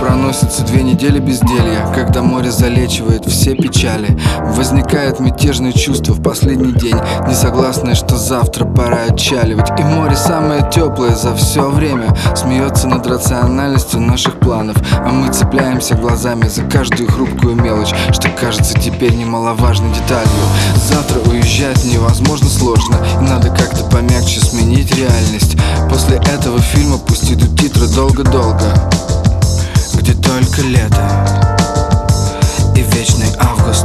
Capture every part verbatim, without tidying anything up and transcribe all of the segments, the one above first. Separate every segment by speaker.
Speaker 1: проносится две недели безделья, когда море залечивает все печали. Возникает мятежное чувство в последний день, не согласное, что завтра пора отчаливать. И море самое теплое за все время смеется над рациональностью наших планов, а мы цепляемся глазами за каждую хрупкую мелочь, что кажется теперь немаловажной деталью. Завтра уезжать невозможно сложно, и надо как-то помягче сменить реальность. После этого фильма пусть идут титры долго-долго, где только лето и вечный август,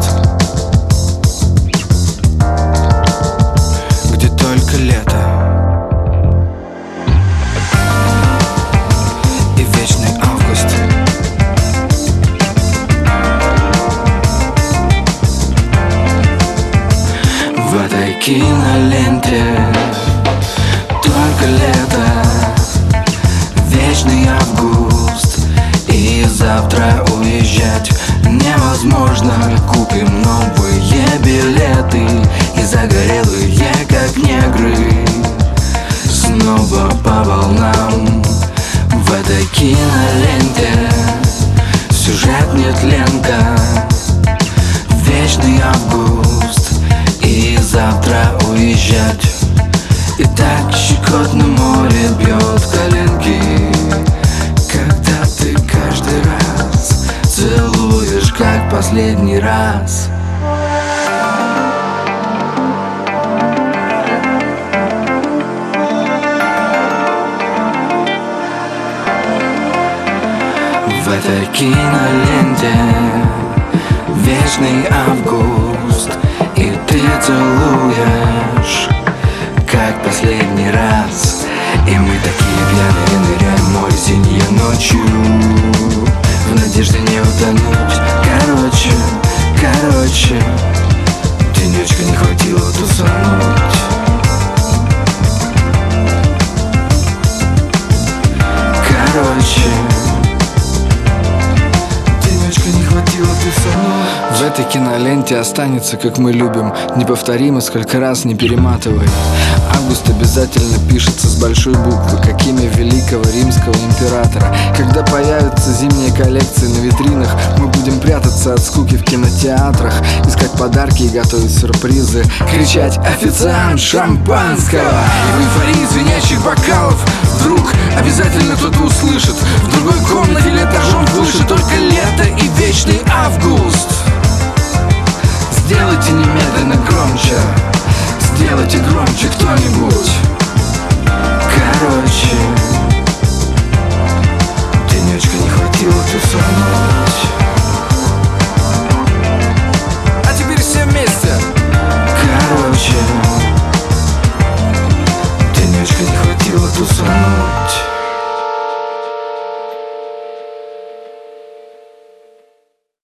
Speaker 1: где только лето и вечный август. В этой киноленте только лето, вечный август, и завтра уезжать невозможно. Купим новые билеты и загорелые, как негры, снова по волнам. В этой киноленте сюжет нетленка, вечный август, и завтра уезжать. И так щекотно море бьет коленки, когда ты каждый раз целуешь, как последний раз. В этой киноленте вечный август, и ты целуешь, как последний раз. И мы такие пьяные ныряем в море синее ночью, в надежде не утонуть. Короче, короче, денечка не хватило тусануть. Короче, денечка не хватило тусануть. В этой киноленте останется, как мы любим, неповторимо, сколько раз не перематывай. Август обязательно пишется с большой буквы, как имя великого римского императора. Когда появятся зимние коллекции на витринах, мы будем прятаться от скуки в кинотеатрах, искать подарки и готовить сюрпризы, кричать «Официант, шампанского!» И в эйфории звенящих бокалов вдруг обязательно